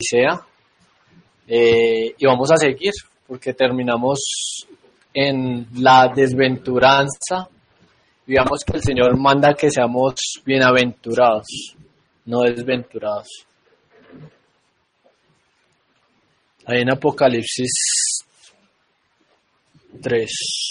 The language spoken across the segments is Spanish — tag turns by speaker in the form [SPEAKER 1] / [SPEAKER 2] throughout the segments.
[SPEAKER 1] Odisea, y vamos a seguir porque terminamos en la desventuranza y veamos que el Señor manda que seamos bienaventurados, no desventurados. Ahí en Apocalipsis 3.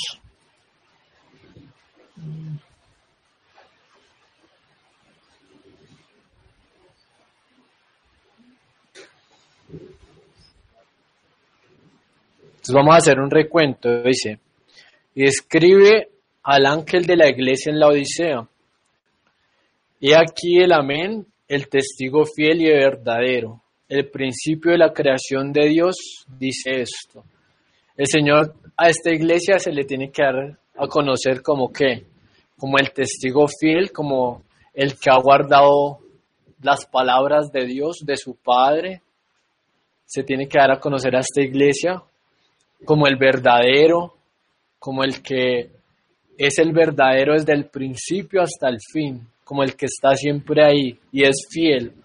[SPEAKER 1] Entonces vamos a hacer un recuento, dice, y escribe al ángel de la iglesia en la Odisea. He aquí el amén, el testigo fiel y verdadero, el principio de la creación de Dios, dice esto. El Señor a esta iglesia se le tiene que dar a conocer como ¿qué? Como el testigo fiel, como el que ha guardado las palabras de Dios, de su Padre. Se tiene que dar a conocer a esta iglesia como el verdadero, como el que es el verdadero desde el principio hasta el fin, como el que está siempre ahí y es fiel.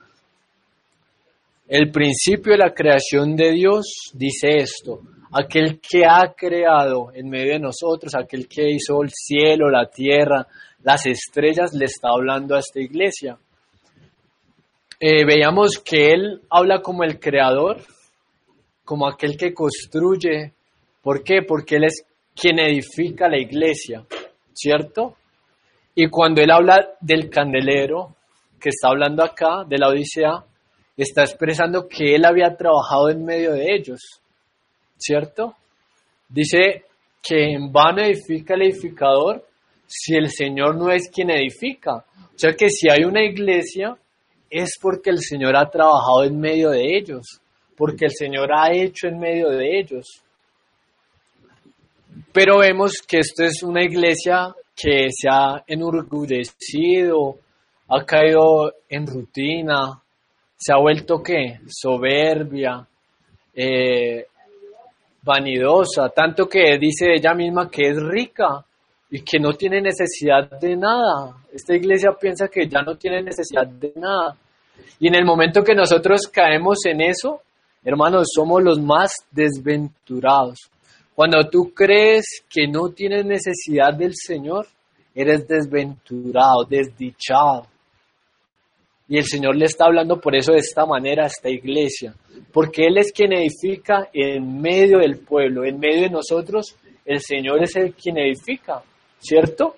[SPEAKER 1] El principio de la creación de Dios dice esto, aquel que ha creado en medio de nosotros, aquel que hizo el cielo, la tierra, las estrellas, le está hablando a esta iglesia. Veíamos que Él habla como el creador, como aquel que construye. ¿Por qué? Porque Él es quien edifica la iglesia, ¿cierto? Y cuando Él habla del candelero, que está hablando acá, de la Odisea, está expresando que Él había trabajado en medio de ellos, ¿cierto? Dice que en vano edifica el edificador si el Señor no es quien edifica. O sea que si hay una iglesia, es porque el Señor ha trabajado en medio de ellos, porque el Señor ha hecho en medio de ellos. Pero vemos que esto es una iglesia que se ha enorgullecido, ha caído en rutina, se ha vuelto ¿qué? Soberbia, vanidosa, tanto que dice ella misma que es rica y que no tiene necesidad de nada. Esta iglesia piensa que ya no tiene necesidad de nada. Y en el momento que nosotros caemos en eso, hermanos, somos los más desventurados. Cuando tú crees que no tienes necesidad del Señor, eres desventurado, desdichado. Y el Señor le está hablando por eso de esta manera a esta iglesia. Porque Él es quien edifica en medio del pueblo, en medio de nosotros, el Señor es el quien edifica, ¿cierto?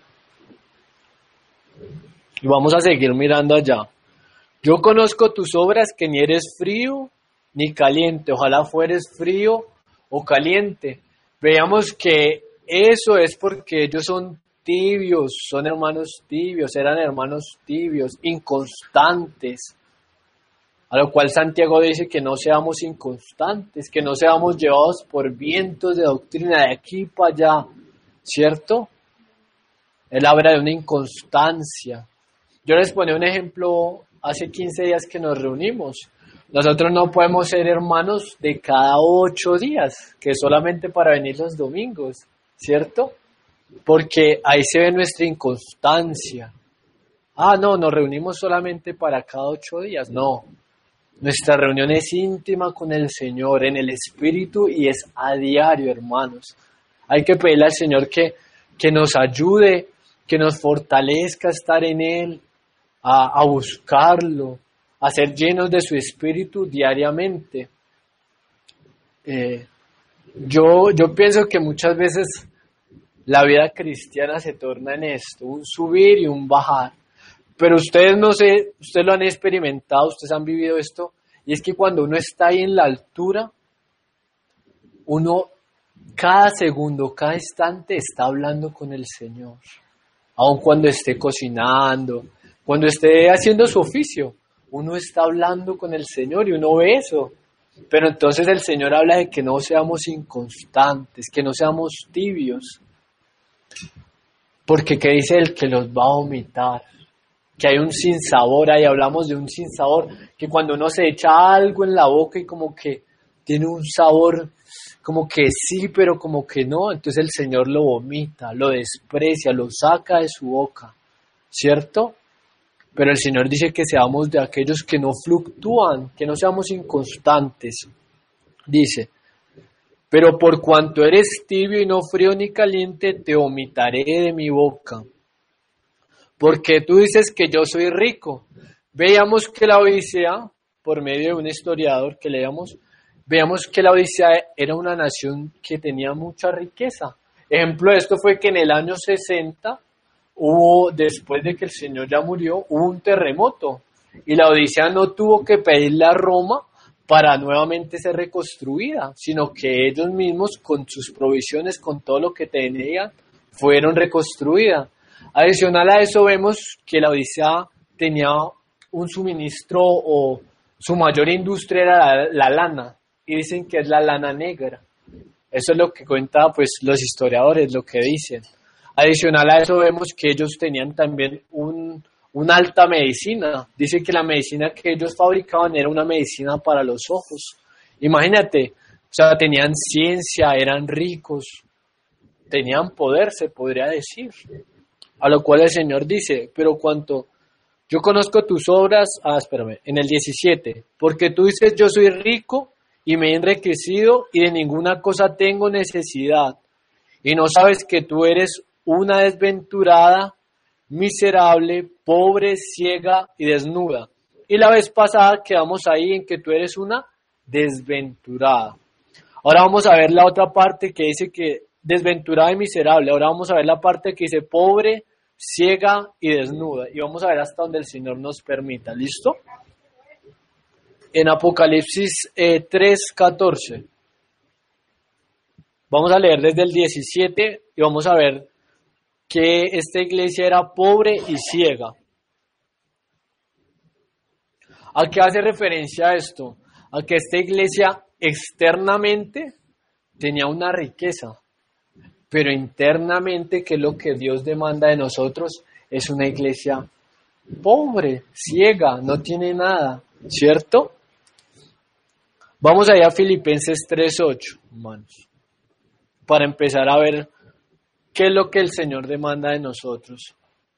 [SPEAKER 1] Y vamos a seguir mirando allá. Yo conozco tus obras, que ni eres frío ni caliente. Ojalá fueres frío o caliente. Veamos que eso es porque ellos son tibios, son hermanos tibios, eran hermanos tibios, inconstantes. A lo cual Santiago dice que no seamos inconstantes, que no seamos llevados por vientos de doctrina de aquí para allá, ¿cierto? Él habla de una inconstancia. Yo les ponía un ejemplo hace 15 días que nos reunimos. Nosotros no podemos ser hermanos de cada 8 días, que solamente para venir los domingos, ¿cierto? Porque ahí se ve nuestra inconstancia. No, nos reunimos solamente para cada 8 días. No, nuestra reunión es íntima con el Señor, en el Espíritu, y es a diario, hermanos. Hay que pedirle al Señor que nos ayude, que nos fortalezca a estar en Él, a buscarlo, a ser llenos de su Espíritu diariamente. Yo pienso que muchas veces la vida cristiana se torna en esto, un subir y un bajar. Pero ustedes no sé, ustedes lo han experimentado, ustedes han vivido esto, y es que cuando uno está ahí en la altura, uno cada segundo, cada instante está hablando con el Señor. Aun cuando esté cocinando, cuando esté haciendo su oficio, uno está hablando con el Señor y uno ve eso. Pero entonces el Señor habla de que no seamos inconstantes, que no seamos tibios. Porque ¿qué dice Él? Que los va a vomitar. Que hay un sinsabor ahí, hablamos de un sinsabor, que cuando uno se echa algo en la boca y como que tiene un sabor, como que sí, pero como que no, entonces el Señor lo vomita, lo desprecia, lo saca de su boca, ¿cierto? Pero el Señor dice que seamos de aquellos que no fluctúan, que no seamos inconstantes. Dice, pero por cuanto eres tibio y no frío ni caliente, te vomitaré de mi boca. Porque tú dices que yo soy rico. Veíamos que la Odisea, por medio de un historiador que leíamos, veamos que la Odisea era una nación que tenía mucha riqueza. Ejemplo de esto fue que en el año 60 después de que el Señor ya murió, hubo un terremoto y la Odisea no tuvo que pedirle a Roma para nuevamente ser reconstruida, sino que ellos mismos con sus provisiones, con todo lo que tenían, fueron reconstruidas. Adicional a eso vemos que la Odisea tenía un suministro o su mayor industria era la lana y dicen que es la lana negra. Eso es lo que cuentan pues los historiadores, lo que dicen. Adicional a eso vemos que ellos tenían también una alta medicina. Dice que la medicina que ellos fabricaban era una medicina para los ojos. Imagínate, o sea, tenían ciencia, eran ricos, tenían poder, se podría decir. A lo cual el Señor dice, pero cuanto yo conozco tus obras, espérame, en el 17, porque tú dices yo soy rico y me he enriquecido y de ninguna cosa tengo necesidad. Y no sabes que tú eres una desventurada, miserable, pobre, ciega y desnuda. Y la vez pasada quedamos ahí en que tú eres una desventurada. Ahora vamos a ver la otra parte que dice que desventurada y miserable. Ahora vamos a ver la parte que dice pobre, ciega y desnuda. Y vamos a ver hasta donde el Señor nos permita. ¿Listo? En Apocalipsis 3:14. Vamos a leer desde el 17 y vamos a ver que esta iglesia era pobre y ciega. ¿A qué hace referencia esto? A que esta iglesia externamente tenía una riqueza, pero internamente, que es lo que Dios demanda de nosotros, es una iglesia pobre, ciega, no tiene nada, ¿cierto? Vamos allá a Filipenses 3:8, hermanos, para empezar a ver qué es lo que el Señor demanda de nosotros.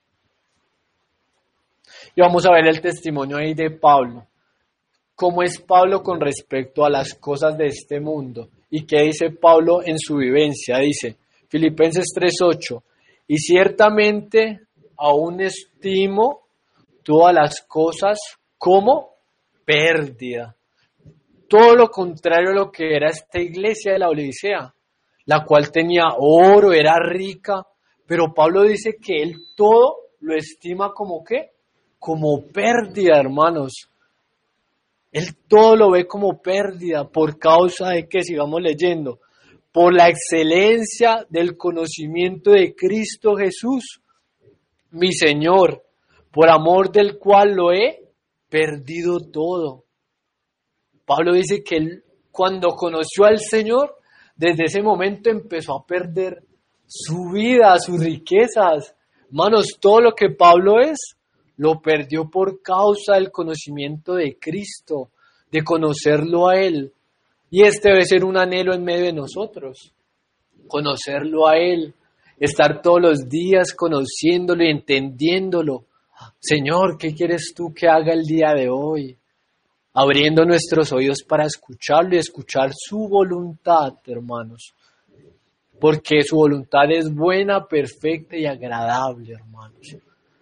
[SPEAKER 1] Y vamos a ver el testimonio ahí de Pablo. ¿Cómo es Pablo con respecto a las cosas de este mundo? ¿Y qué dice Pablo en su vivencia? Dice, Filipenses 3:8, y ciertamente aún estimo todas las cosas como pérdida. Todo lo contrario a lo que era esta iglesia de la Odisea, la cual tenía oro, era rica, pero Pablo dice que él todo lo estima como ¿qué? Como pérdida, hermanos. Él todo lo ve como pérdida por causa de que, sigamos leyendo, por la excelencia del conocimiento de Cristo Jesús, mi Señor, por amor del cual lo he perdido todo. Pablo dice que él, cuando conoció al Señor, desde ese momento empezó a perder su vida, sus riquezas. Hermanos, todo lo que Pablo es, lo perdió por causa del conocimiento de Cristo, de conocerlo a Él. Y este debe ser un anhelo en medio de nosotros, conocerlo a Él, estar todos los días conociéndolo y entendiéndolo. Señor, ¿qué quieres tú que haga el día de hoy? Abriendo nuestros oídos para escucharlo y escuchar su voluntad, hermanos. Porque su voluntad es buena, perfecta y agradable, hermanos.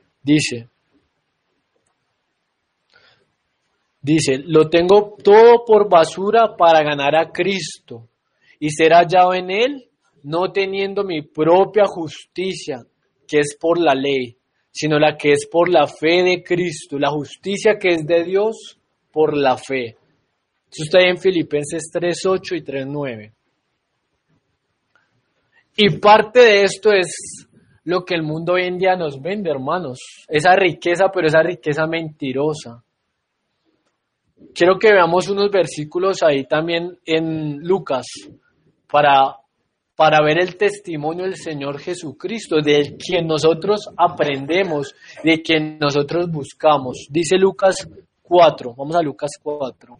[SPEAKER 1] Dice, lo tengo todo por basura para ganar a Cristo y ser hallado en Él, no teniendo mi propia justicia, que es por la ley, sino la que es por la fe de Cristo, la justicia que es de Dios por la fe. Eso está ahí en Filipenses 3:8 y 3:9. Y parte de esto es lo que el mundo hoy en día nos vende, hermanos. Esa riqueza, pero esa riqueza mentirosa. Quiero que veamos unos versículos ahí también en Lucas para ver el testimonio del Señor Jesucristo, de quien nosotros aprendemos, de quien nosotros buscamos. Dice Lucas 4, vamos a Lucas 4.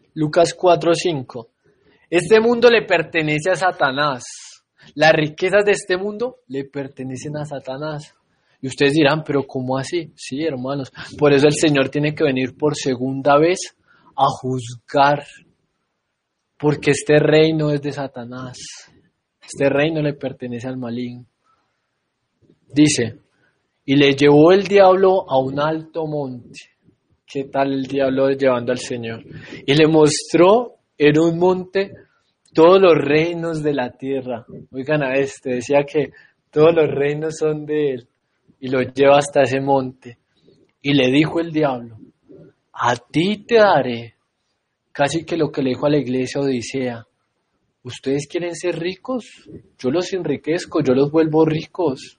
[SPEAKER 1] Lucas 4:5. Este mundo le pertenece a Satanás. Las riquezas de este mundo le pertenecen a Satanás. Y ustedes dirán, pero ¿cómo así? Sí, hermanos. Por eso el Señor tiene que venir por segunda vez a juzgar. Porque este reino es de Satanás. Este reino le pertenece al maligno. Dice, y le llevó el diablo a un alto monte. ¿Qué tal el diablo llevando al Señor? Y le mostró en un monte todos los reinos de la tierra. Oigan a este, decía que todos los reinos son de él. Y lo lleva hasta ese monte. Y le dijo el diablo, a ti te daré, casi que lo que le dijo a la iglesia Odisea, ¿ustedes quieren ser ricos? Yo los enriquezco, yo los vuelvo ricos.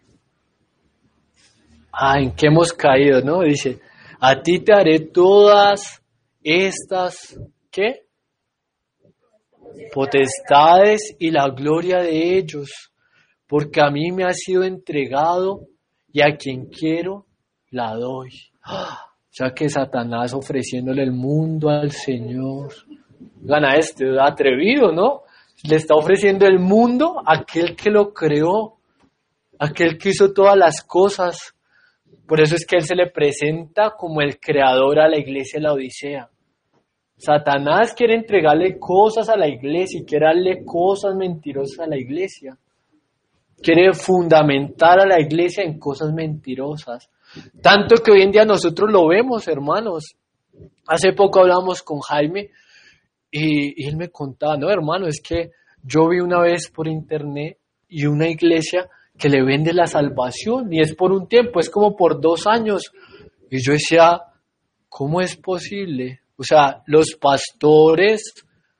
[SPEAKER 1] ¿En qué hemos caído, no? Dice, a ti te daré todas estas, ¿qué? Potestades y la gloria de ellos, porque a mí me ha sido entregado y a quien quiero la doy. O sea que Satanás ofreciéndole el mundo al Señor. Gana atrevido, ¿no? Le está ofreciendo el mundo a aquel que lo creó, aquel que hizo todas las cosas. Por eso es que él se le presenta como el creador a la iglesia de la Odisea. Satanás quiere entregarle cosas a la iglesia y quiere darle cosas mentirosas a la iglesia. Quiere fundamentar a la iglesia en cosas mentirosas. Tanto que hoy en día nosotros lo vemos, hermanos. Hace poco hablamos con Jaime y él me contaba, no, hermano, es que yo vi una vez por internet y una iglesia que le vende la salvación y es por un tiempo, es como por 2 años. Y yo decía, ¿cómo es posible? O sea, los pastores,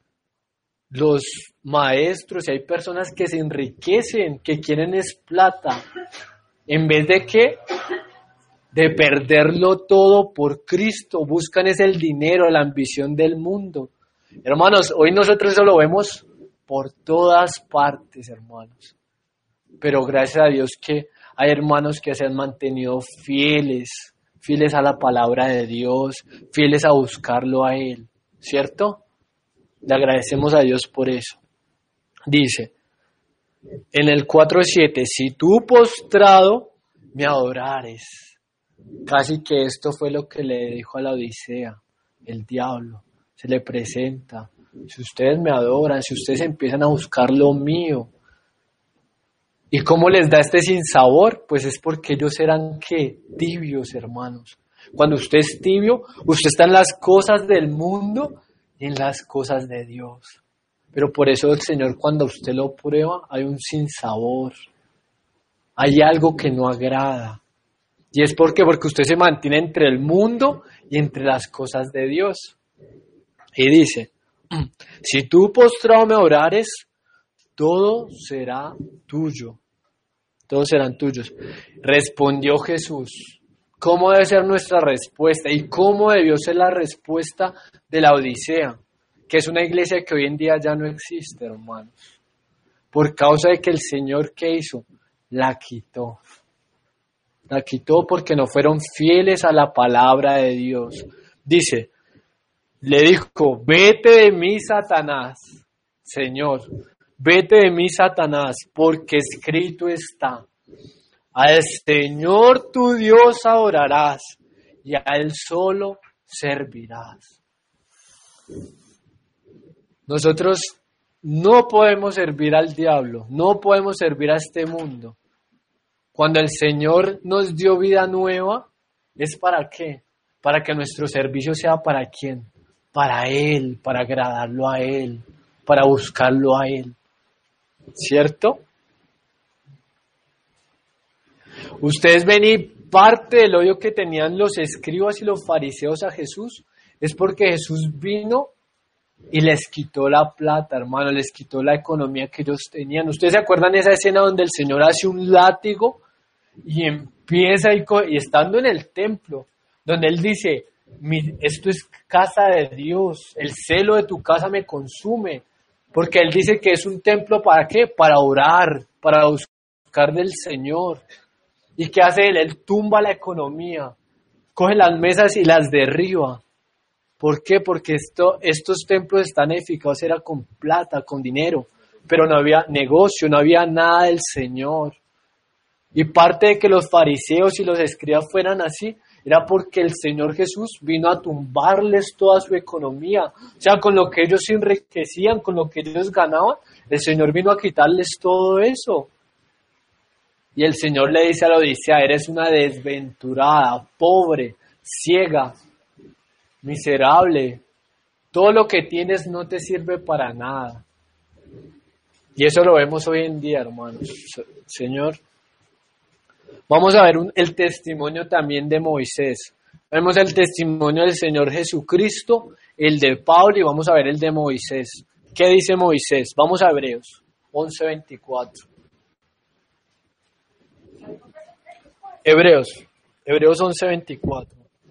[SPEAKER 1] los maestros, y hay personas que se enriquecen, que quieren es plata, en vez de ¿qué? De perderlo todo por Cristo, buscan es el dinero, la ambición del mundo. Hermanos, hoy nosotros eso lo vemos por todas partes, hermanos. Pero gracias a Dios que hay hermanos que se han mantenido fieles a la palabra de Dios, fieles a buscarlo a Él, ¿cierto? Le agradecemos a Dios por eso. Dice, en el 4:7, si tú postrado me adorares. Casi que esto fue lo que le dijo a la Odisea, el diablo, se le presenta. Si ustedes me adoran, si ustedes empiezan a buscar lo mío. ¿Y cómo les da este sinsabor? Pues es porque ellos eran, ¿qué? Tibios, hermanos. Cuando usted es tibio, usted está en las cosas del mundo y en las cosas de Dios. Pero por eso el Señor, cuando usted lo prueba, hay un sinsabor. Hay algo que no agrada. ¿Y es porque usted se mantiene entre el mundo y entre las cosas de Dios? Y dice, si tú postrado me orares, todo será tuyo. Todos serán tuyos. Respondió Jesús. ¿Cómo debe ser nuestra respuesta? ¿Y cómo debió ser la respuesta de la Odisea? Que es una iglesia que hoy en día ya no existe, hermanos. Por causa de que el Señor, ¿qué hizo? La quitó. La quitó porque no fueron fieles a la palabra de Dios. Dice, le dijo, vete de mí, Satanás, Señor, vete de mí, Satanás, porque escrito está, al Señor tu Dios adorarás y a Él solo servirás. Nosotros no podemos servir al diablo, no podemos servir a este mundo. Cuando el Señor nos dio vida nueva, ¿es para qué? Para que nuestro servicio sea para quién, para Él, para agradarlo a Él, para buscarlo a Él. ¿Cierto? Ustedes ven y parte del odio que tenían los escribas y los fariseos a Jesús es porque Jesús vino y les quitó la plata, hermano, les quitó la economía que ellos tenían. ¿Ustedes se acuerdan de esa escena donde el Señor hace un látigo y empieza y estando en el templo, donde Él dice, esto es casa de Dios, el celo de tu casa me consume, porque Él dice que es un templo ¿para qué? Para orar, para buscar del Señor. ¿Y qué hace Él? Él tumba la economía, coge las mesas y las derriba. ¿Por qué? Porque estos templos están edificados era con plata, con dinero, pero no había negocio, no había nada del Señor. Y parte de que los fariseos y los escribas fueran así, era porque el Señor Jesús vino a tumbarles toda su economía. O sea, con lo que ellos se enriquecían, con lo que ellos ganaban, el Señor vino a quitarles todo eso. Y el Señor le dice a la Odisea, eres una desventurada, pobre, ciega, miserable. Todo lo que tienes no te sirve para nada. Y eso lo vemos hoy en día, hermanos. Señor, vamos a ver el testimonio también de Moisés. Vemos el testimonio del Señor Jesucristo, el de Pablo y vamos a ver el de Moisés. ¿Qué dice Moisés? Vamos a Hebreos 11:24. Hebreos 11:24.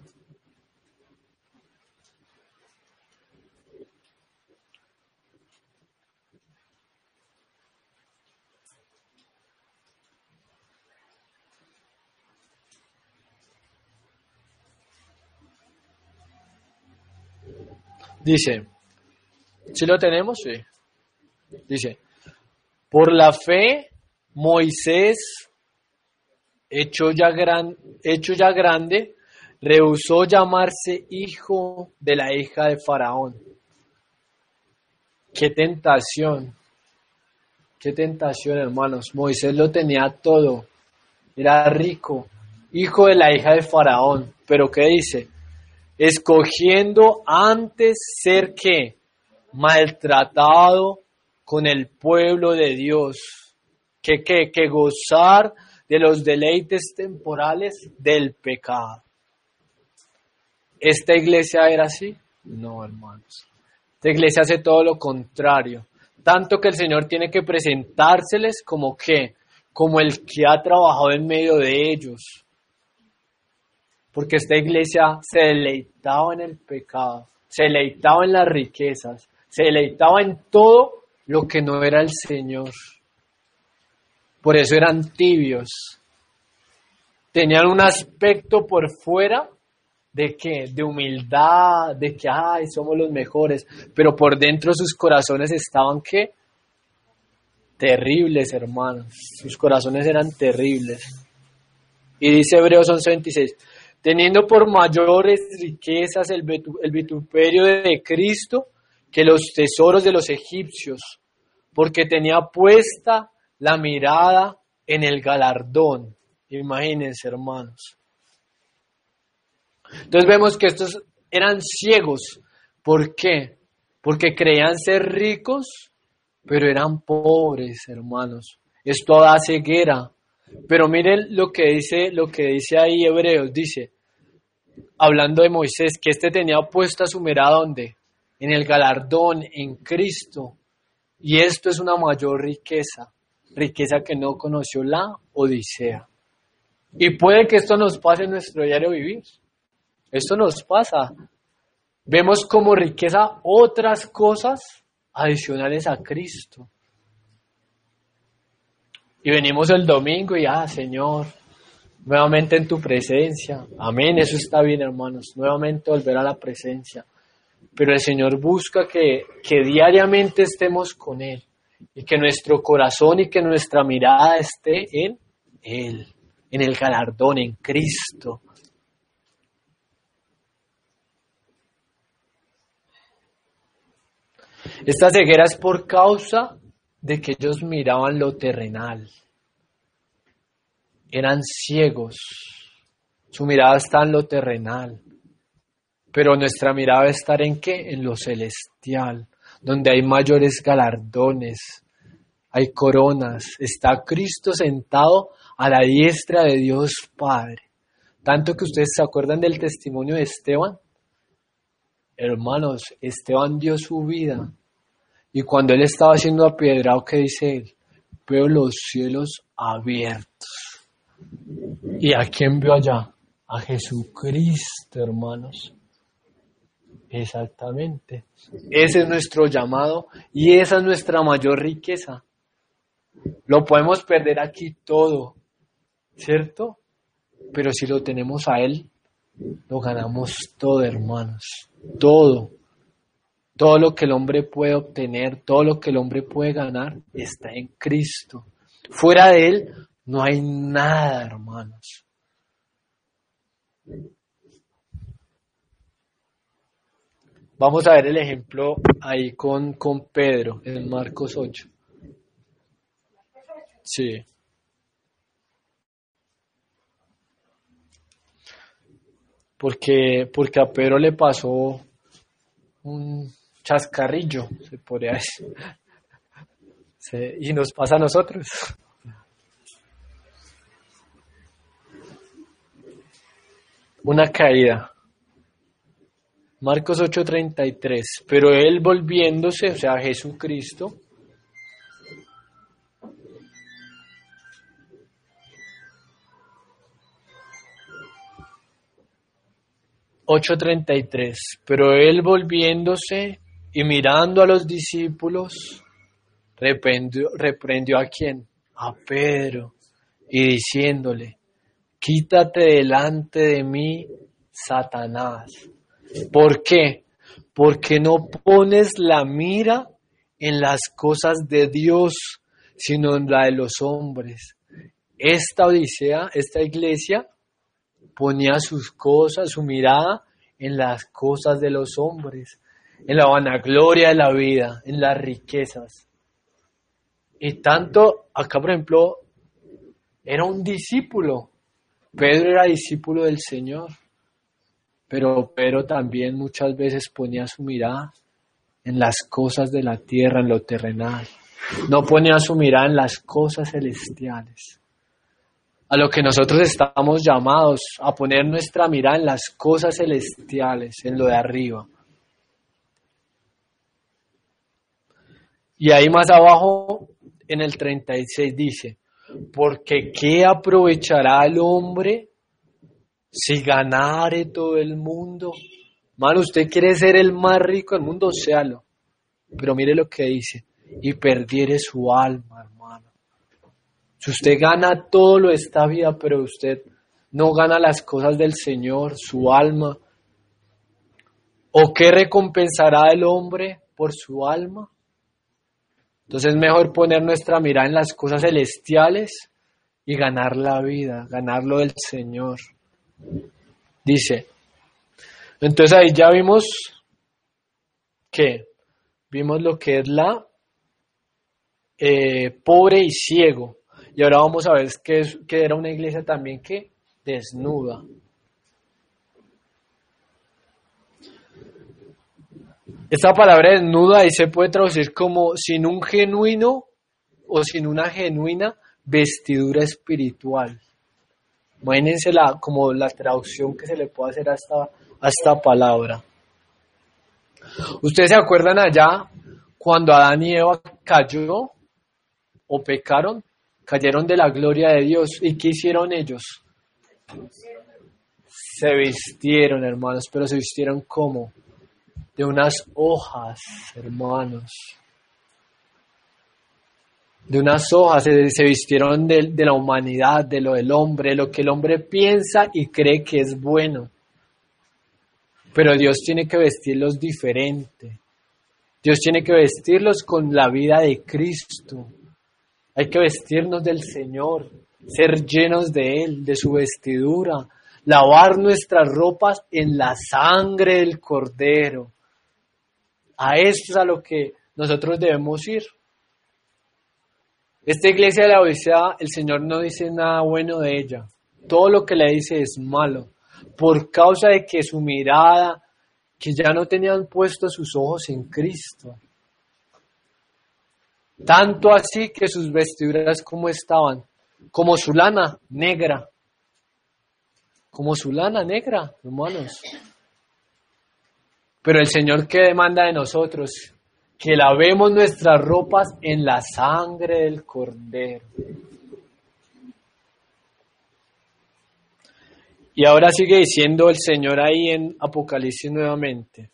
[SPEAKER 1] Dice, ¿sí lo tenemos? Sí. Dice, por la fe, Moisés, hecho ya grande, rehusó llamarse hijo de la hija de Faraón. Qué tentación, hermanos. Moisés lo tenía todo, era rico, hijo de la hija de Faraón. Pero ¿qué dice? Escogiendo antes ser ¿qué? Maltratado con el pueblo de Dios, que gozar de los deleites temporales del pecado. ¿Esta iglesia era así? No, hermanos. Esta iglesia hace todo lo contrario. Tanto que el Señor tiene que presentárseles como ¿qué? Como el que ha trabajado en medio de ellos. Porque esta iglesia se deleitaba en el pecado, se deleitaba en las riquezas, se deleitaba en todo lo que no era el Señor. Por eso eran tibios. Tenían un aspecto por fuera de ¿qué? De humildad, de que ay, somos los mejores, pero por dentro sus corazones estaban ¿qué? Terribles, hermanos. Sus corazones eran terribles. Y dice Hebreos 11:26, teniendo por mayores riquezas el vituperio de Cristo que los tesoros de los egipcios, porque tenía puesta la mirada en el galardón. Imagínense, hermanos. Entonces vemos que estos eran ciegos. ¿Por qué? Porque creían ser ricos, pero eran pobres, hermanos. Esto da ceguera. Pero miren lo que dice ahí Hebreos, dice, hablando de Moisés, que tenía puesta su mirada ¿dónde? En el galardón, en Cristo. Y esto es una mayor riqueza que no conoció la Odisea. Y puede que esto nos pase en nuestro diario vivir. Esto nos pasa. Vemos como riqueza otras cosas adicionales a Cristo. Y venimos el domingo y, Señor, nuevamente en tu presencia. Amén, eso está bien, hermanos. Nuevamente volver a la presencia. Pero el Señor busca que diariamente estemos con Él. Y que nuestro corazón y que nuestra mirada esté en Él. En el galardón, en Cristo. Esta ceguera es por causa de que ellos miraban lo terrenal. Eran ciegos. Su mirada está en lo terrenal. Pero nuestra mirada va a estar ¿en qué? En lo celestial, donde hay mayores galardones, hay coronas. Está Cristo sentado a la diestra de Dios Padre. Tanto que ustedes se acuerdan del testimonio de Esteban. Hermanos, Esteban dio su vida. Y cuando él estaba siendo apedreado, ¿qué dice él? Veo los cielos abiertos. ¿Y a quién vio allá? A Jesucristo, hermanos. Exactamente. Ese es nuestro llamado y esa es nuestra mayor riqueza. Lo podemos perder aquí todo, ¿cierto? Pero si lo tenemos a Él, Lo ganamos todo, hermanos. Todo. Todo lo que el hombre puede obtener, todo lo que el hombre puede ganar, está en Cristo. Fuera de Él no hay nada, hermanos. Vamos a ver el ejemplo ahí con Pedro, en Marcos 8. Sí. Porque a Pedro le pasó un chascarrillo, se podría decir. Sí, y nos pasa a nosotros. Una caída. Marcos 8:33. Pero él volviéndose, o sea, Jesucristo, 8:33. Pero él volviéndose y mirando a los discípulos, reprendió ¿a quién? A Pedro, y diciéndole: quítate delante de mí, Satanás. ¿Por qué? Porque no pones la mira en las cosas de Dios, sino en la de los hombres. Esta Odisea, esta iglesia, ponía sus cosas, su mirada en las cosas de los hombres, en la vanagloria de la vida, en las riquezas. Y tanto, acá por ejemplo, era un discípulo. Pedro era discípulo del Señor, pero Pedro también muchas veces ponía su mirada en las cosas de la tierra, en lo terrenal. No ponía su mirada en las cosas celestiales. A lo que nosotros estamos llamados, a poner nuestra mirada en las cosas celestiales, en lo de arriba. Y ahí más abajo, en el 36 dice: porque ¿qué aprovechará el hombre si ganare todo el mundo? Mano, usted quiere ser el más rico del mundo, séalo. Pero mire lo que dice: y perdiere su alma, hermano. Si usted gana todo lo de esta vida, pero usted no gana las cosas del Señor, su alma, ¿o qué recompensará el hombre por su alma? Entonces es mejor poner nuestra mirada en las cosas celestiales y ganar la vida, ganar lo del Señor. Dice, entonces ahí ya vimos lo que es la pobre y ciego. Y ahora vamos a ver que era una iglesia también que desnuda. Esta palabra desnuda ahí se puede traducir como sin un genuino o sin una genuina vestidura espiritual. Imagínense como la traducción que se le puede hacer a esta palabra. ¿Ustedes se acuerdan allá cuando Adán y Eva cayó o pecaron? Cayeron de la gloria de Dios. ¿Y qué hicieron ellos? Se vistieron, hermanos, pero se vistieron ¿cómo? De unas hojas, hermanos. De unas hojas se vistieron de la humanidad, de lo del hombre, lo que el hombre piensa y cree que es bueno. Pero Dios tiene que vestirlos diferente. Dios tiene que vestirlos con la vida de Cristo. Hay que vestirnos del Señor, ser llenos de Él, de su vestidura, lavar nuestras ropas en la sangre del Cordero. A esto es a lo que nosotros debemos ir. Esta iglesia de la Odisea, el Señor no dice nada bueno de ella. Todo lo que le dice es malo. Por causa de que su mirada, que ya no tenían puestos sus ojos en Cristo. Tanto así que sus vestiduras como estaban, como su lana negra. Como su lana negra, hermanos. Pero el Señor, ¿qué demanda de nosotros? Que lavemos nuestras ropas en la sangre del Cordero. Y ahora sigue diciendo el Señor ahí en Apocalipsis nuevamente,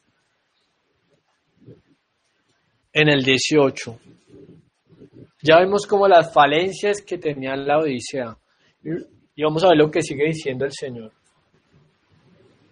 [SPEAKER 1] en el 18. Ya vemos como las falencias que tenía la Odisea. Y vamos a ver lo que sigue diciendo el Señor.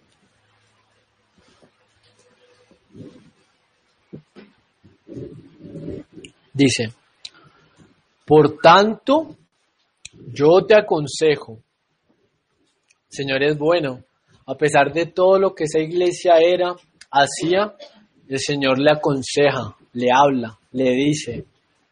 [SPEAKER 1] Dice, por tanto, yo te aconsejo, Señor es bueno, a pesar de todo lo que esa iglesia hacía, el Señor le aconseja, le habla, le dice,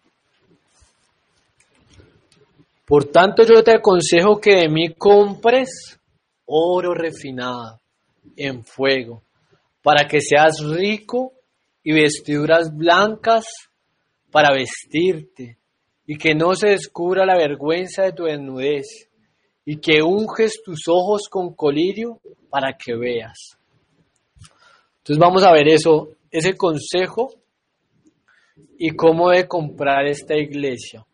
[SPEAKER 1] por tanto yo te aconsejo que de mí compres oro refinado en fuego, para que seas rico y vestiduras blancas para vestirte, y que no se descubra la vergüenza de tu desnudez, y que unges tus ojos con colirio para que veas. Entonces vamos a ver eso, ese consejo y cómo de comprar esta iglesia.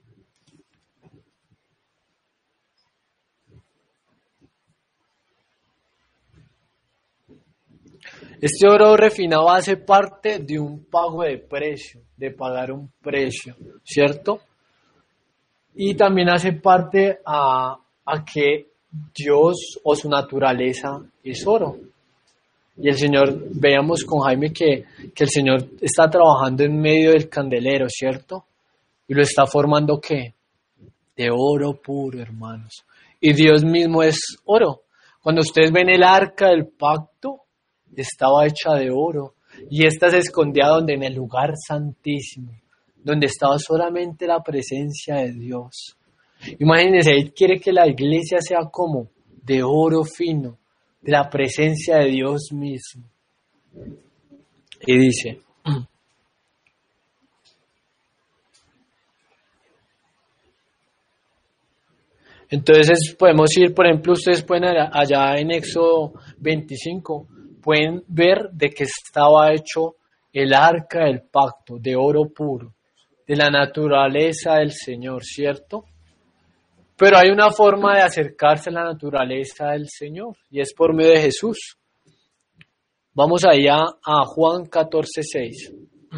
[SPEAKER 1] Este oro refinado hace parte de un pago de precio, de pagar un precio, ¿cierto? Y también hace parte a que Dios o su naturaleza es oro. Y el Señor, veamos con Jaime que el Señor está trabajando en medio del candelero, ¿cierto? Y lo está formando, ¿qué? De oro puro, hermanos. Y Dios mismo es oro. Cuando ustedes ven el arca del pacto, estaba hecha de oro. Y esta se escondía donde, en el lugar santísimo, donde estaba solamente la presencia de Dios. Imagínense, Él quiere que la iglesia sea como de oro fino, de la presencia de Dios mismo. Y dice, entonces podemos ir, por ejemplo, ustedes pueden allá en Éxodo 25, pueden ver de qué estaba hecho el arca del pacto, de oro puro, de la naturaleza del Señor, ¿cierto? Pero hay una forma de acercarse a la naturaleza del Señor, y es por medio de Jesús. Vamos allá a Juan 14:6.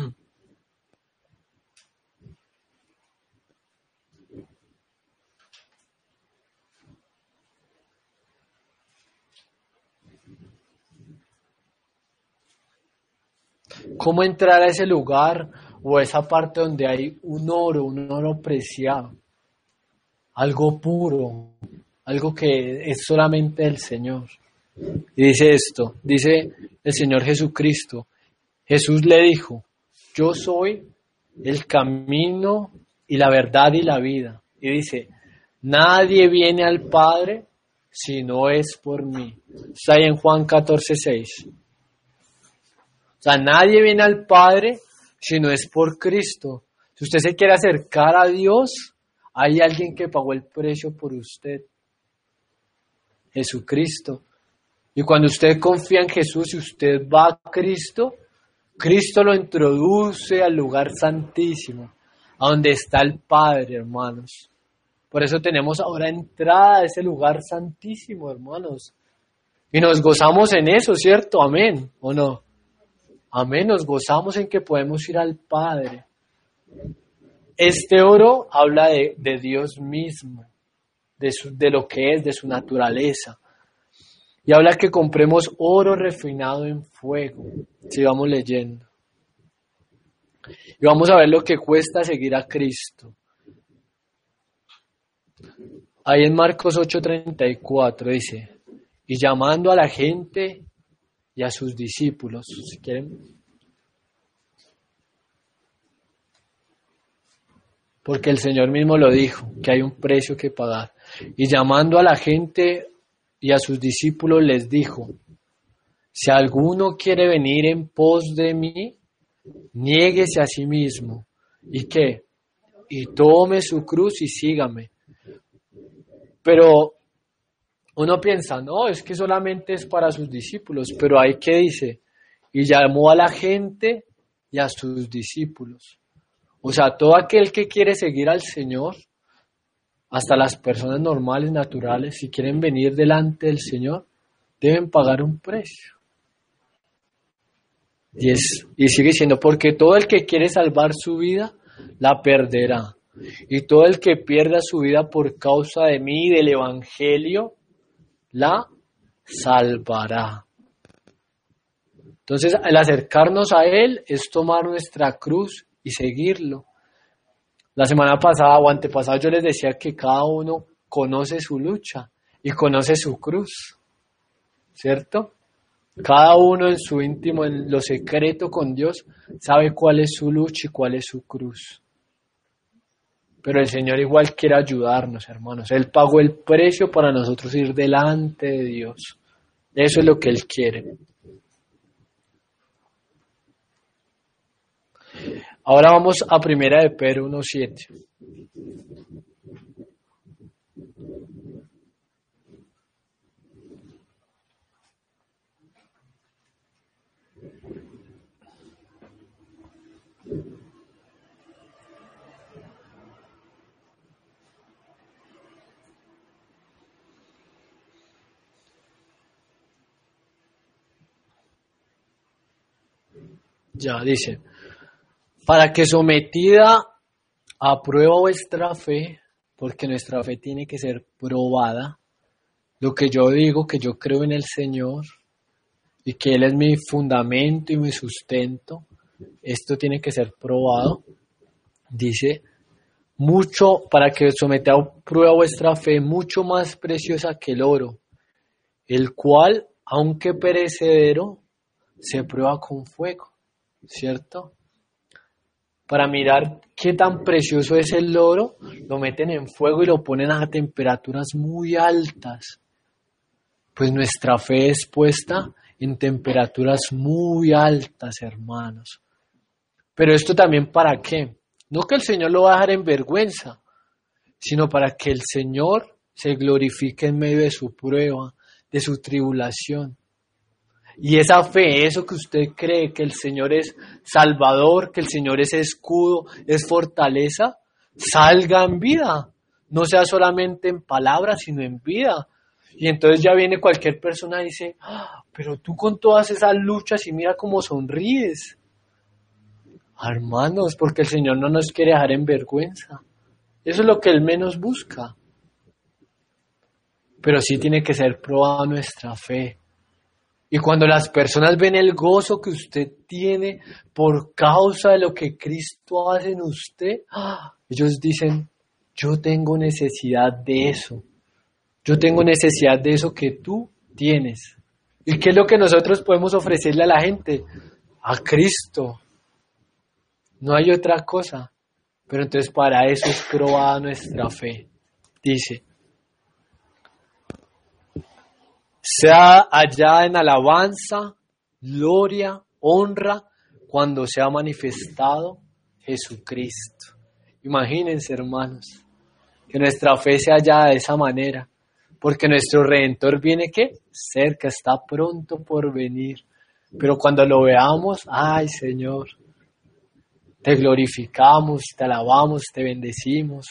[SPEAKER 1] ¿Cómo entrar a ese lugar o a esa parte donde hay un oro preciado? Algo puro, algo que es solamente del Señor. Y dice esto, dice el Señor Jesucristo. Jesús le dijo, yo soy el camino y la verdad y la vida. Y dice, nadie viene al Padre si no es por mí. Está ahí en Juan 14:6. O sea, nadie viene al Padre si no es por Cristo. Si usted se quiere acercar a Dios, hay alguien que pagó el precio por usted. Jesucristo. Y cuando usted confía en Jesús y usted va a Cristo, Cristo lo introduce al lugar santísimo, a donde está el Padre, hermanos. Por eso tenemos ahora entrada a ese lugar santísimo, hermanos. Y nos gozamos en eso, ¿cierto? Amén, ¿o no? Amén, nos gozamos en que podemos ir al Padre. Este oro habla de Dios mismo, de lo que es, de su naturaleza. Y habla que compremos oro refinado en fuego. Si vamos leyendo. Y vamos a ver lo que cuesta seguir a Cristo. Ahí en Marcos 8:34 dice, y llamando a la gente y a sus discípulos, si quieren. Porque el Señor mismo lo dijo, que hay un precio que pagar. Y llamando a la gente y a sus discípulos les dijo, si alguno quiere venir en pos de mí, niéguese a sí mismo. ¿Y qué? Y tome su cruz y sígame. Pero uno piensa, no, es que solamente es para sus discípulos. Pero ahí que dice, y llamó a la gente y a sus discípulos. O sea, todo aquel que quiere seguir al Señor, hasta las personas normales, naturales, si quieren venir delante del Señor, deben pagar un precio. Y sigue diciendo, porque todo el que quiere salvar su vida, la perderá. Y todo el que pierda su vida por causa de mí y del Evangelio, la salvará. Entonces, al acercarnos a Él es tomar nuestra cruz y seguirlo. La semana pasada o antepasada yo les decía que cada uno conoce su lucha y conoce su cruz, ¿cierto? Cada uno en su íntimo, en lo secreto con Dios, sabe cuál es su lucha y cuál es su cruz. Pero el Señor igual quiere ayudarnos, hermanos. Él pagó el precio para nosotros ir delante de Dios. Eso es lo que Él quiere. Ahora vamos a 1 de Pedro 1:7. Ya dice, para que sometida a prueba vuestra fe, porque nuestra fe tiene que ser probada, lo que yo digo, que yo creo en el Señor y que Él es mi fundamento y mi sustento, esto tiene que ser probado. Dice, mucho, para que someta a prueba vuestra fe, mucho más preciosa que el oro, el cual, aunque perecedero, se prueba con fuego, ¿cierto? Para mirar qué tan precioso es el oro, lo meten en fuego y lo ponen a temperaturas muy altas. Pues nuestra fe es puesta en temperaturas muy altas, hermanos. Pero esto también ¿para qué? No que el Señor lo va a dejar en vergüenza, sino para que el Señor se glorifique en medio de su prueba, de su tribulación. Y esa fe, eso que usted cree que el Señor es Salvador, que el Señor es escudo, es fortaleza, salga en vida. No sea solamente en palabras, sino en vida. Y entonces ya viene cualquier persona y dice, pero tú con todas esas luchas y mira cómo sonríes. Hermanos, porque el Señor no nos quiere dejar en vergüenza. Eso es lo que Él menos busca. Pero sí tiene que ser probada nuestra fe. Y cuando las personas ven el gozo que usted tiene por causa de lo que Cristo hace en usted, ellos dicen, yo tengo necesidad de eso. Yo tengo necesidad de eso que tú tienes. ¿Y qué es lo que nosotros podemos ofrecerle a la gente? A Cristo. No hay otra cosa. Pero entonces para eso es probada nuestra fe. Dice, sea hallada en alabanza, gloria, honra, cuando sea manifestado Jesucristo. Imagínense, hermanos, que nuestra fe sea hallada de esa manera, porque nuestro Redentor viene, ¿qué? Cerca, está pronto por venir. Pero cuando lo veamos, ay Señor, te glorificamos, te alabamos, te bendecimos.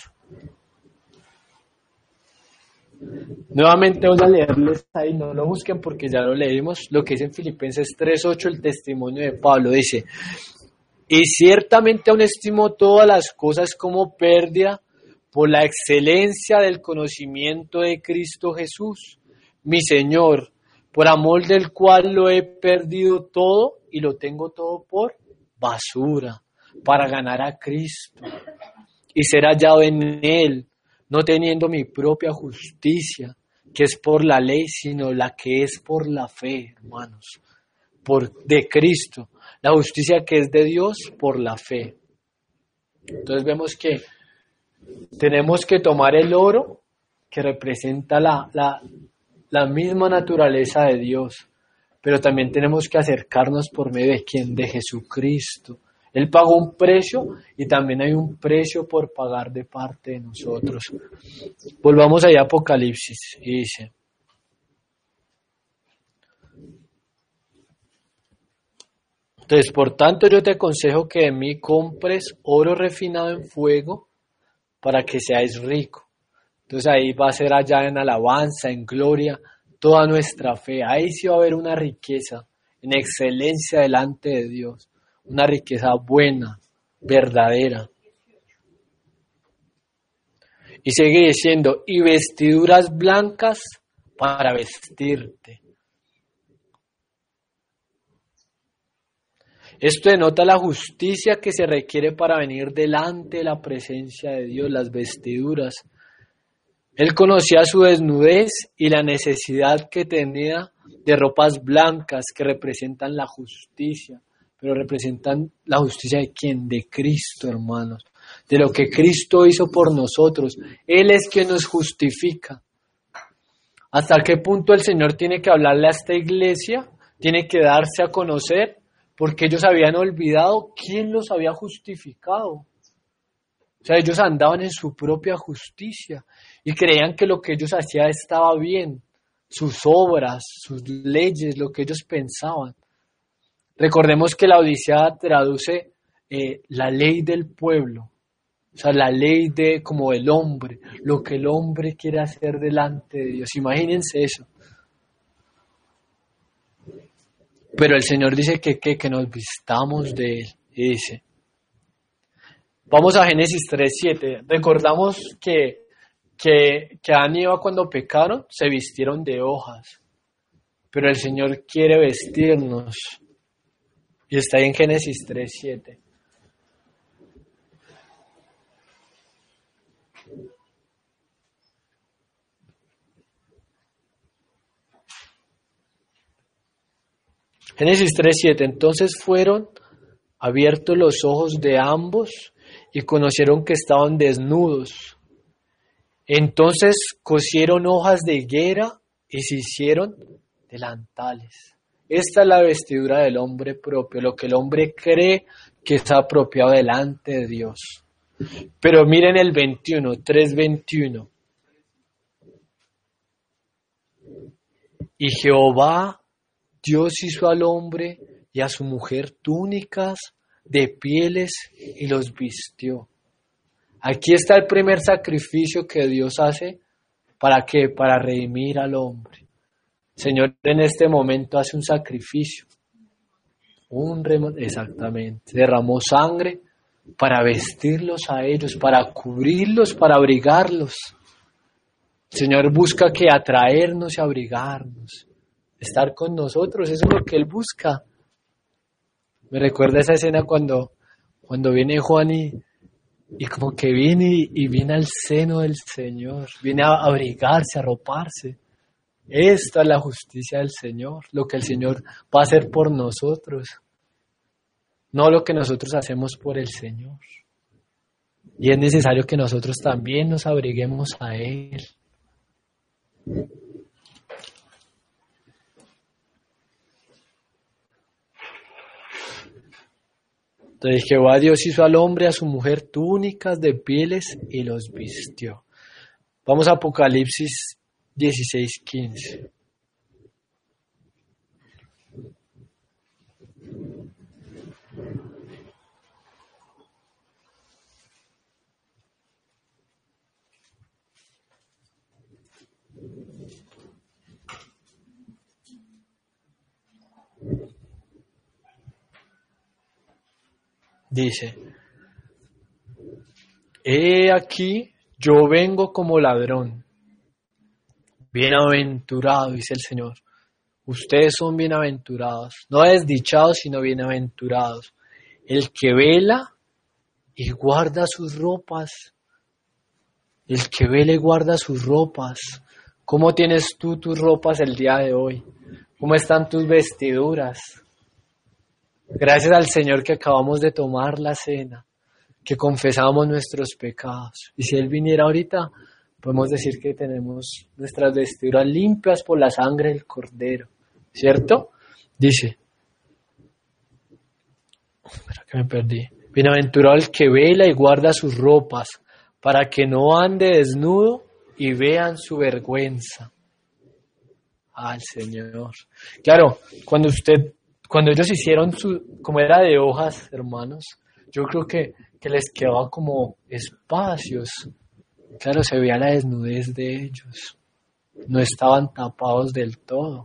[SPEAKER 1] Nuevamente voy a leerles ahí, no lo busquen porque ya lo leímos, lo que dice en Filipenses 3:8, el testimonio de Pablo, dice, y ciertamente aún estimo todas las cosas como pérdida por la excelencia del conocimiento de Cristo Jesús, mi Señor, por amor del cual lo he perdido todo y lo tengo todo por basura, para ganar a Cristo y ser hallado en Él, no teniendo mi propia justicia, que es por la ley, sino la que es por la fe, hermanos, de Cristo, la justicia que es de Dios por la fe. Entonces vemos que tenemos que tomar el oro, que representa la misma naturaleza de Dios, pero también tenemos que acercarnos por medio de ¿quién? De Jesucristo. Él pagó un precio y también hay un precio por pagar de parte de nosotros. Volvamos allá a Apocalipsis y dice, entonces, por tanto, yo te aconsejo que de mí compres oro refinado en fuego para que seáis rico. Entonces ahí va a ser allá en alabanza, en gloria, toda nuestra fe. Ahí sí va a haber una riqueza en excelencia delante de Dios. Una riqueza buena, verdadera. Y sigue diciendo, y vestiduras blancas para vestirte. Esto denota la justicia que se requiere para venir delante de la presencia de Dios, las vestiduras. Él conocía su desnudez y la necesidad que tenía de ropas blancas que representan la justicia, pero representan la justicia de quién, de Cristo, hermanos, de lo que Cristo hizo por nosotros. Él es quien nos justifica. ¿Hasta qué punto el Señor tiene que hablarle a esta iglesia? Tiene que darse a conocer, porque ellos habían olvidado quién los había justificado. O sea, ellos andaban en su propia justicia y creían que lo que ellos hacían estaba bien, sus obras, sus leyes, lo que ellos pensaban. Recordemos que la Odisea traduce la ley del pueblo, o sea, la ley de como el hombre, lo que el hombre quiere hacer delante de Dios. Imagínense eso. Pero el Señor dice que nos vistamos de Él, y dice. Vamos a Génesis 3:7. Recordamos que Adán y Eva cuando pecaron se vistieron de hojas, pero el Señor quiere vestirnos. Y está ahí en Génesis 3:7. Génesis 3:7. Entonces fueron abiertos los ojos de ambos y conocieron que estaban desnudos. Entonces cosieron hojas de higuera y se hicieron delantales. Esta es la vestidura del hombre propio, lo que el hombre cree que está apropiado delante de Dios. Pero miren el 21, 3:21. Y Jehová Dios hizo al hombre y a su mujer túnicas de pieles y los vistió. Aquí está el primer sacrificio que Dios hace. ¿Para qué? Para redimir al hombre. El Señor en este momento hace un sacrificio. Exactamente. Derramó sangre para vestirlos a ellos, para cubrirlos, para abrigarlos. El Señor busca que atraernos y abrigarnos. Estar con nosotros, eso es lo que Él busca. Me recuerda esa escena cuando viene Juan y como que viene y viene al seno del Señor, viene a abrigarse, a arroparse. Esta es la justicia del Señor, lo que el Señor va a hacer por nosotros, no lo que nosotros hacemos por el Señor. Y es necesario que nosotros también nos abriguemos a Él. Entonces Jehová Dios hizo al hombre y a su mujer túnicas de pieles y los vistió. Vamos a Apocalipsis 16:15. Dice, he aquí, yo vengo como ladrón. Bienaventurado, dice el Señor. Ustedes son bienaventurados, no desdichados, sino bienaventurados. El que vela y guarda sus ropas. El que vela y guarda sus ropas. ¿Cómo tienes tú tus ropas el día de hoy? ¿Cómo están tus vestiduras? Gracias al Señor que acabamos de tomar la cena, que confesamos nuestros pecados. Y si Él viniera ahorita, podemos decir que tenemos nuestras vestiduras limpias por la sangre del Cordero, ¿cierto? Dice, espera que me perdí. Bienaventurado el que vela y guarda sus ropas, para que no ande desnudo y vean su vergüenza. Al Señor. Claro, cuando ellos hicieron como era de hojas, hermanos, yo creo que les quedaba como espacios. Claro, se veía la desnudez de ellos. No estaban tapados del todo.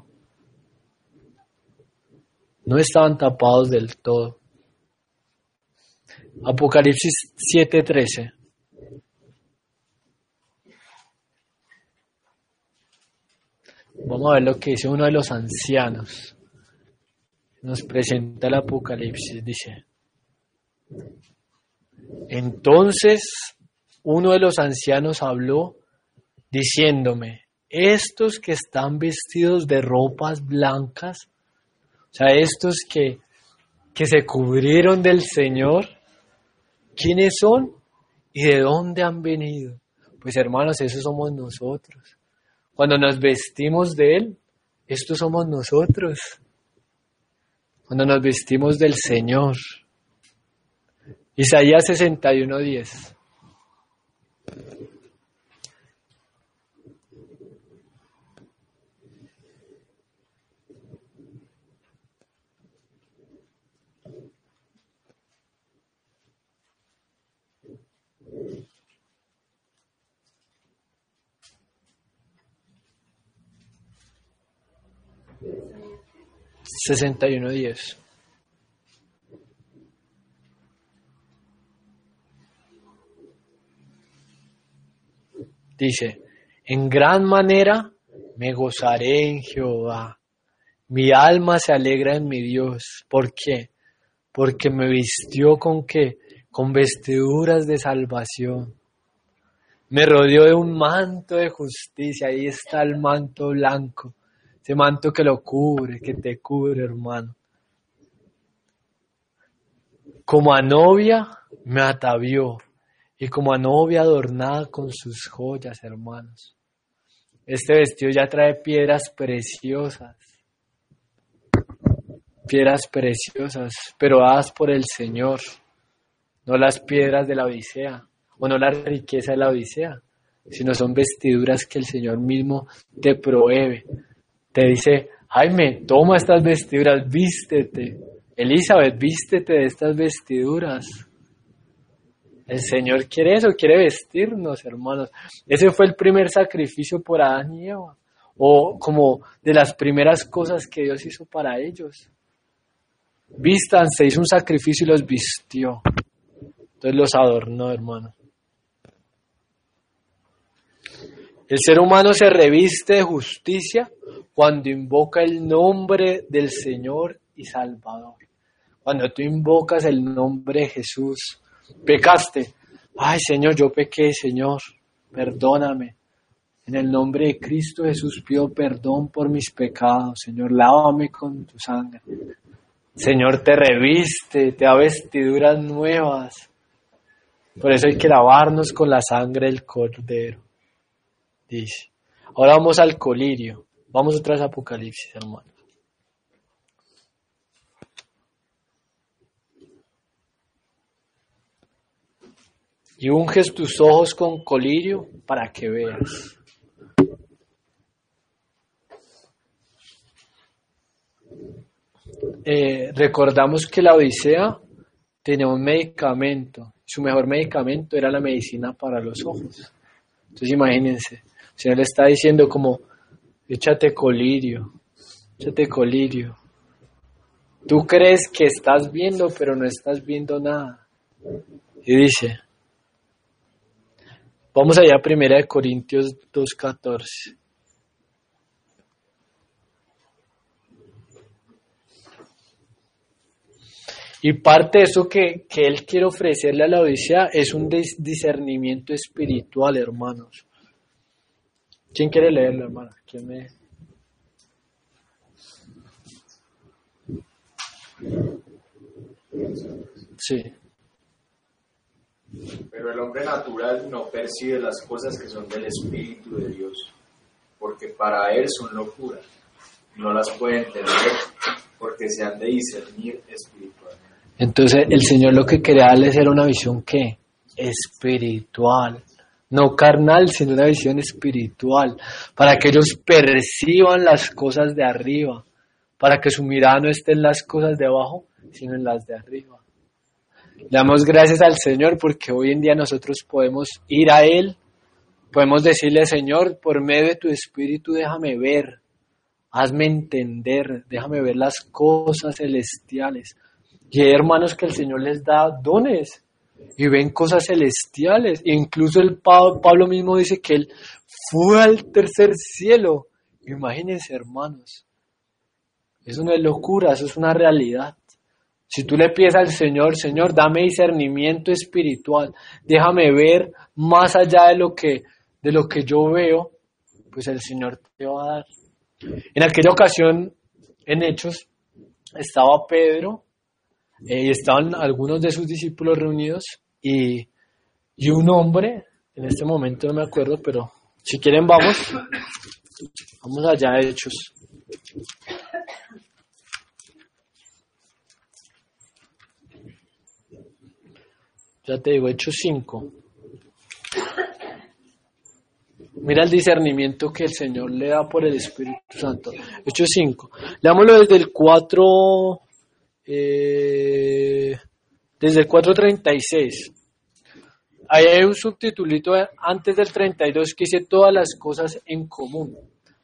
[SPEAKER 1] No estaban tapados del todo. Apocalipsis 7:13. Vamos a ver lo que dice uno de los ancianos. Nos presenta el Apocalipsis, dice: entonces uno de los ancianos habló diciéndome: estos que están vestidos de ropas blancas, o sea, estos que se cubrieron del Señor, ¿quiénes son y de dónde han venido? Pues hermanos, esos somos nosotros. Cuando nos vestimos de Él, estos somos nosotros. Cuando nos vestimos del Señor. Isaías 61:10. $61.10. Dice: en gran manera me gozaré en Jehová. Mi alma se alegra en mi Dios. ¿Por qué? Porque me vistió ¿con qué? Con vestiduras de salvación. Me rodeó de un manto de justicia. Ahí está el manto blanco. Ese manto que lo cubre, que te cubre, hermano. Como a novia me atavió, y como a novia adornada con sus joyas, hermanos. Este vestido ya trae piedras preciosas, pero dadas por el Señor, no las piedras de la Odisea, o no la riqueza de la Odisea, sino son vestiduras que el Señor mismo te provee. Te dice: Jaime, toma estas vestiduras, vístete. Elizabeth, vístete de estas vestiduras. El Señor quiere eso, quiere vestirnos, hermanos. Ese fue el primer sacrificio por Adán y Eva, o como de las primeras cosas que Dios hizo para ellos. Vístanse, hizo un sacrificio y los vistió. Entonces los adornó, hermano. El ser humano se reviste de justicia cuando invoca el nombre del Señor y Salvador. Cuando tú invocas el nombre de Jesús, pecaste. Ay, Señor, yo pequé, Señor, perdóname. En el nombre de Cristo Jesús pido perdón por mis pecados. Señor, lávame con tu sangre. Señor, te reviste, te da vestiduras nuevas. Por eso hay que lavarnos con la sangre del Cordero. Dice. Ahora vamos al colirio. Vamos otra vez a Apocalipsis, hermano. Y unges tus ojos con colirio para que veas. Recordamos que la Odisea tenía un medicamento. Su mejor medicamento era la medicina para los ojos. Entonces imagínense, el Señor le está diciendo como: échate colirio. Tú crees que estás viendo, pero no estás viendo nada. Y dice, vamos allá a 1 Corintios 2:14. Y parte de eso que Él quiere ofrecerle a la Odisea es un discernimiento espiritual, hermanos. ¿Quién quiere leerlo, hermano? ¿Quién me...? Sí.
[SPEAKER 2] Pero el hombre natural no percibe las cosas que son del Espíritu de Dios, porque para él son locura. No las puede entender porque se han de discernir espiritualmente.
[SPEAKER 1] Entonces el Señor lo que quería darles era una visión ¿qué? Espiritual. No carnal, sino una visión espiritual. Para que ellos perciban las cosas de arriba. Para que su mirada no esté en las cosas de abajo, sino en las de arriba. Le damos gracias al Señor porque hoy en día nosotros podemos ir a Él. Podemos decirle: Señor, por medio de tu Espíritu déjame ver. Hazme entender, déjame ver las cosas celestiales. Y hay hermanos que el Señor les da dones y ven cosas celestiales. E incluso el Pablo mismo dice que él fue al tercer cielo. Imagínense, hermanos. Eso no es locura, eso es una realidad. Si tú le pides al Señor, Señor, dame discernimiento espiritual, déjame ver más allá de lo que yo veo, pues el Señor te va a dar. En aquella ocasión, en Hechos, estaba Pedro y estaban algunos de sus discípulos reunidos y un hombre, en este momento no me acuerdo, pero si quieren vamos allá a Hechos. Ya te digo, Hechos 5. Mira el discernimiento que el Señor le da por el Espíritu Santo. Hechos 5. Leámoslo desde el 4, desde el 4:36. Ahí hay un subtitulito antes del 32 que dice todas las cosas en común.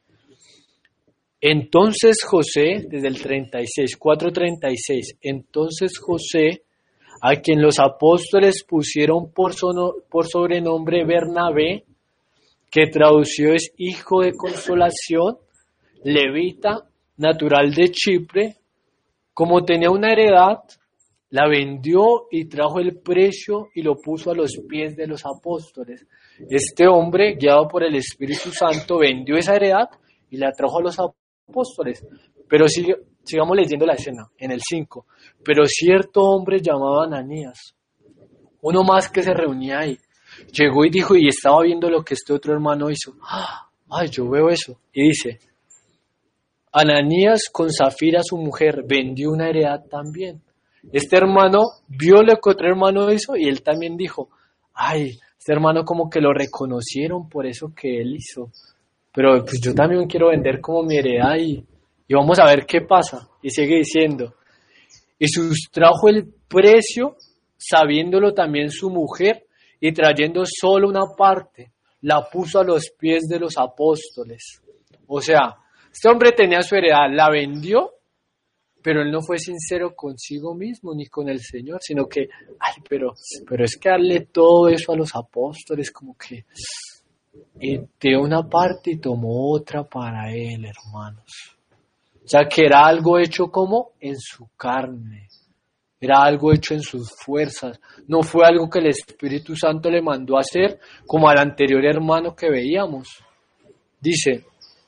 [SPEAKER 1] Entonces José, desde el 36, 4:36, entonces José, a quien los apóstoles pusieron por sobrenombre Bernabé, que traducido es hijo de consolación, levita, natural de Chipre, como tenía una heredad, la vendió y trajo el precio y lo puso a los pies de los apóstoles. Este hombre, guiado por el Espíritu Santo, vendió esa heredad y la trajo a los apóstoles. Pero sigamos leyendo la escena, en el 5. Pero cierto hombre llamado Ananías, uno más que se reunía ahí, llegó y dijo, y estaba viendo lo que este otro hermano hizo. Ay, yo veo eso. Y dice, Ananías con Zafira, su mujer, vendió una heredad también. Este hermano vio lo que otro hermano hizo y él también dijo, ay, este hermano como que lo reconocieron por eso que él hizo. Pero pues yo también quiero vender como mi heredad y vamos a ver qué pasa. Y sigue diciendo, y sustrajo el precio, sabiéndolo también su mujer, y trayendo solo una parte, la puso a los pies de los apóstoles. O sea, este hombre tenía su heredad, la vendió, pero él no fue sincero consigo mismo ni con el Señor, sino que, ay, pero es que darle todo eso a los apóstoles, como que dio una parte y tomó otra para él, hermanos. O sea, que era algo hecho como en su carne. Era algo hecho en sus fuerzas. No fue algo que el Espíritu Santo le mandó a hacer como al anterior hermano que veíamos. Dice,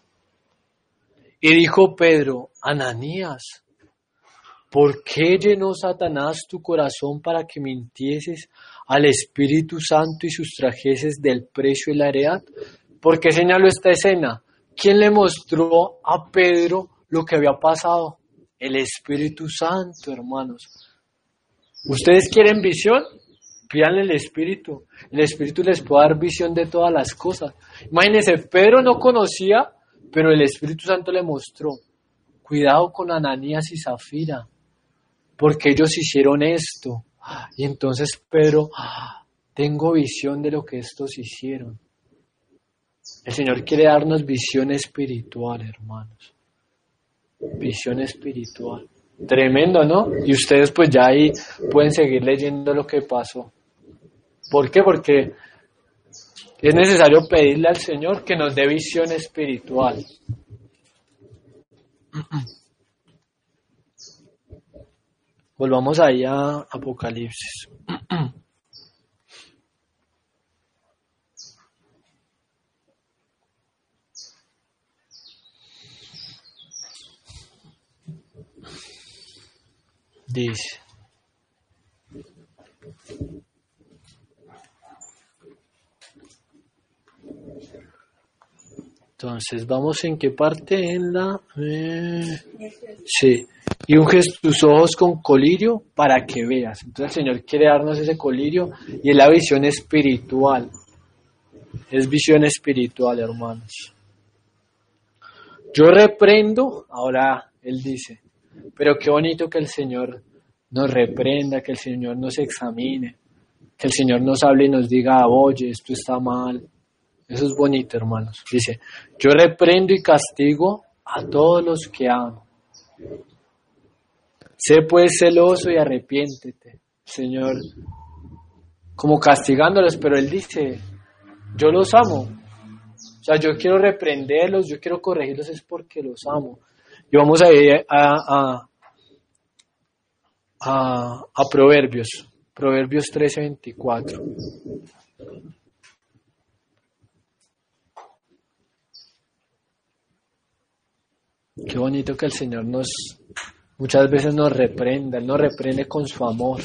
[SPEAKER 1] y dijo Pedro, Ananías, ¿por qué llenó Satanás tu corazón para que mintieses al Espíritu Santo y sustrajeses del precio y la heredad? ¿Por qué señaló esta escena? ¿Quién le mostró a Pedro lo que había pasado? El Espíritu Santo, hermanos. ¿Ustedes quieren visión? Pídanle el Espíritu. El Espíritu les puede dar visión de todas las cosas. Imagínense, Pedro no conocía, pero el Espíritu Santo le mostró. Cuidado con Ananías y Zafira, porque ellos hicieron esto. Y entonces Pedro, tengo visión de lo que estos hicieron. El Señor quiere darnos visión espiritual, hermanos. Visión espiritual. Tremendo, ¿no? Y ustedes pues ya ahí pueden seguir leyendo lo que pasó. ¿Por qué? Porque es necesario pedirle al Señor que nos dé visión espiritual. Volvamos ahí a Apocalipsis. Dice, entonces vamos en qué parte, en la sí, y unges tus ojos con colirio para que veas. Entonces el Señor quiere darnos ese colirio y es la visión espiritual. Es visión espiritual, hermanos. Yo reprendo, ahora él dice, pero qué bonito que el Señor nos reprenda, que el Señor nos examine, que el Señor nos hable y nos diga, oye, esto está mal. Eso es bonito, hermanos. Dice, yo reprendo y castigo a todos los que amo. Sé pues celoso y arrepiéntete. Señor, como castigándolos, pero Él dice, yo los amo. O sea, yo quiero reprenderlos, yo quiero corregirlos, es porque los amo. Y vamos a ir a Proverbios 13:24. Qué bonito que el Señor muchas veces nos reprenda, Él nos reprende con su amor.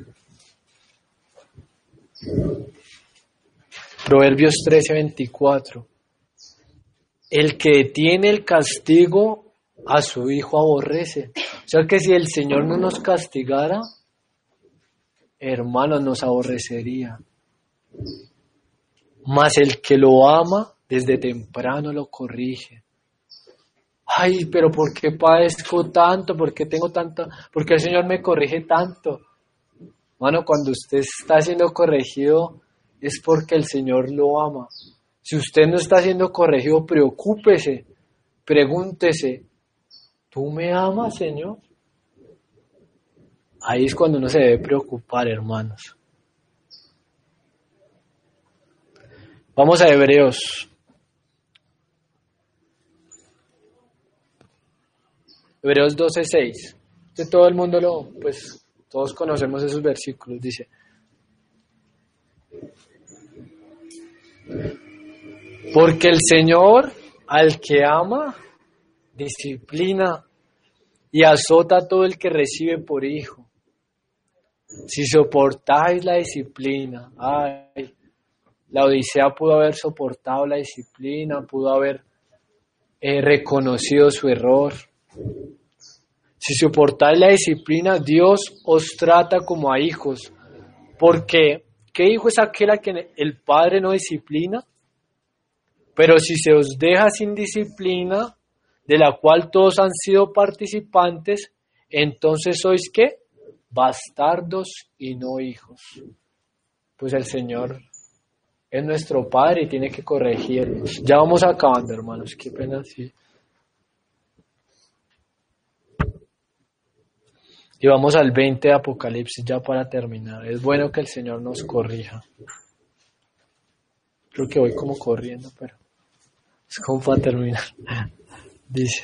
[SPEAKER 1] Proverbios 13:24. El que detiene el castigo a su hijo aborrece. O sea que si el Señor no nos castigara, hermanos, nos aborrecería. Mas el que lo ama, desde temprano lo corrige. Ay, pero ¿por qué padezco tanto? ¿Por qué tengo tanto? ¿Por qué el Señor me corrige tanto? Mano, cuando usted está siendo corregido, es porque el Señor lo ama. Si usted no está siendo corregido, preocúpese, pregúntese, ¿tú me amas, Señor? Ahí es cuando uno se debe preocupar, hermanos. Vamos a Hebreos. Hebreos 12:6. Todo el mundo todos conocemos esos versículos. Dice: porque el Señor al que ama, disciplina y azota a todo el que recibe por hijo. Si soportáis la disciplina, la Odisea pudo haber soportado la disciplina, pudo haber reconocido su error. Si soportáis la disciplina, Dios os trata como a hijos. Porque, ¿qué hijo es aquel a quien el Padre no disciplina? Pero si se os deja sin disciplina, de la cual todos han sido participantes, entonces sois ¿qué? Bastardos y no hijos. Pues el Señor es nuestro Padre y tiene que corregirnos. Ya vamos acabando, hermanos, qué pena, sí. Y vamos al 20 de Apocalipsis ya para terminar. Es bueno que el Señor nos corrija. Creo que voy como corriendo, pero es como para terminar. Dice: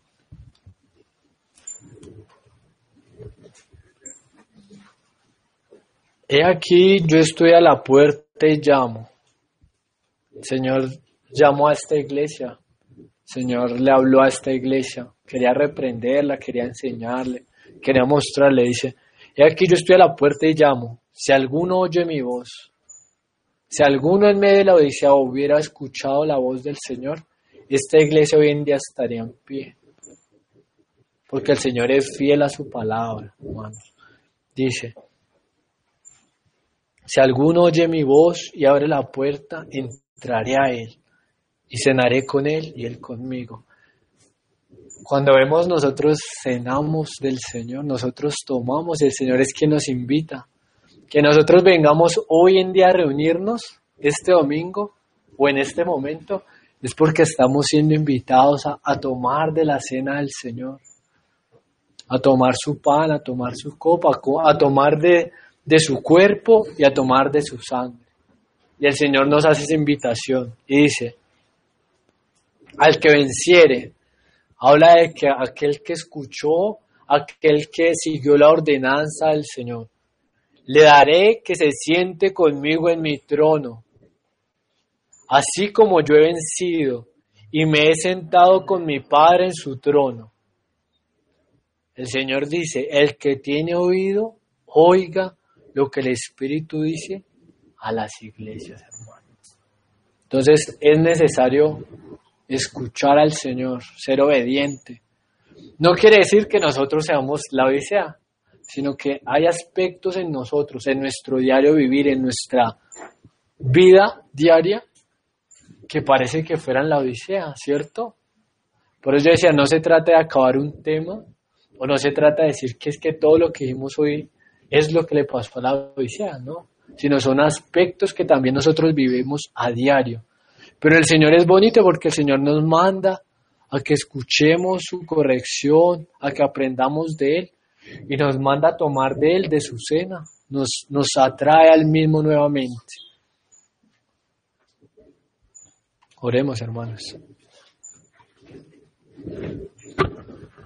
[SPEAKER 1] he aquí, yo estoy a la puerta y llamo. El Señor llamó a esta iglesia. El Señor le habló a esta iglesia. Quería reprenderla, quería enseñarle, quería mostrarle. Dice: he aquí, yo estoy a la puerta y llamo. Si alguno oye mi voz, si alguno en medio de la Odisea hubiera escuchado la voz del Señor, esta iglesia hoy en día estaría en pie. Porque el Señor es fiel a su palabra, hermanos. Dice: si alguno oye mi voz y abre la puerta, entraré a él y cenaré con él y él conmigo. Cuando vemos nosotros cenamos del Señor, nosotros tomamos, el Señor es quien nos invita. Que nosotros vengamos hoy en día a reunirnos, este domingo o en este momento, es porque estamos siendo invitados a tomar de la cena del Señor, a tomar su pan, a tomar su copa, a tomar de su cuerpo y a tomar de su sangre. Y el Señor nos hace esa invitación y dice: al que venciere, habla de que aquel que escuchó, aquel que siguió la ordenanza del Señor, le daré que se siente conmigo en mi trono, así como yo he vencido y me he sentado con mi Padre en su trono. El Señor dice: el que tiene oído, oiga lo que el Espíritu dice a las iglesias, hermanos. Entonces es necesario escuchar al Señor, ser obediente. No quiere decir que nosotros seamos la Odisea, sino que hay aspectos en nosotros, en nuestro diario vivir, en nuestra vida diaria, que parece que fueran la Odisea, ¿cierto? Por eso yo decía, no se trata de acabar un tema, o no se trata de decir que es que todo lo que dijimos hoy es lo que le pasó a la Odisea, ¿no? Sino son aspectos que también nosotros vivimos a diario. Pero el Señor es bonito porque el Señor nos manda a que escuchemos su corrección, a que aprendamos de Él, y nos manda a tomar de Él, de su cena, nos atrae al mismo nuevamente. Oremos, hermanos.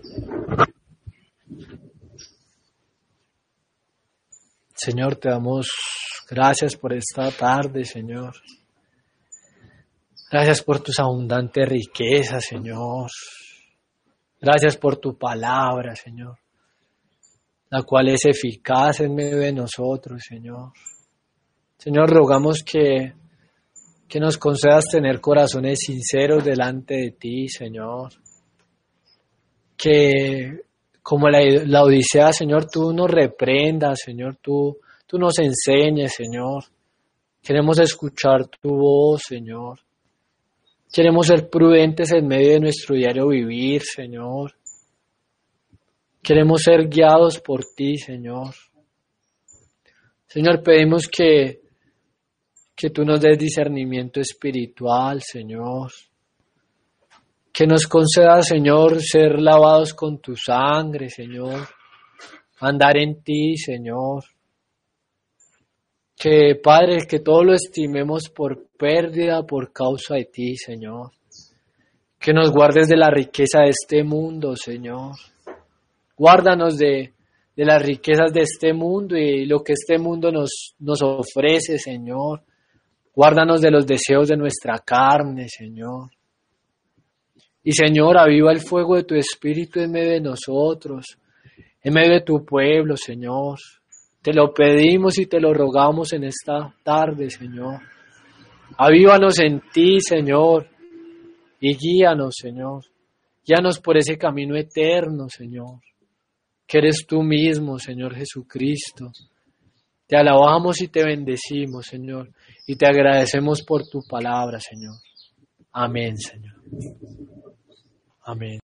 [SPEAKER 1] Señor, te damos gracias por esta tarde, Señor. Gracias por tus abundantes riquezas, Señor. Gracias por tu palabra, Señor, la cual es eficaz en medio de nosotros, Señor. Señor, rogamos que nos concedas tener corazones sinceros delante de ti, Señor. Que como la Odisea, Señor, tú nos reprendas, Señor, tú nos enseñes, Señor. Queremos escuchar tu voz, Señor. Queremos ser prudentes en medio de nuestro diario vivir, Señor. Queremos ser guiados por ti, Señor. Señor, pedimos que tú nos des discernimiento espiritual, Señor. Que nos concedas, Señor, ser lavados con tu sangre, Señor. Andar en ti, Señor. Que, Padre, que todo lo estimemos por pérdida por causa de ti, Señor. Que nos guardes de la riqueza de este mundo, Señor. Guárdanos de las riquezas de este mundo y lo que este mundo nos ofrece, Señor. Guárdanos de los deseos de nuestra carne, Señor. Y, Señor, aviva el fuego de tu Espíritu en medio de nosotros, en medio de tu pueblo, Señor. Te lo pedimos y te lo rogamos en esta tarde, Señor. Avívanos en ti, Señor, y guíanos, Señor. Guíanos por ese camino eterno, Señor, que eres tú mismo, Señor Jesucristo. Te alabamos y te bendecimos, Señor, y te agradecemos por tu palabra, Señor. Amén, Señor. Amén.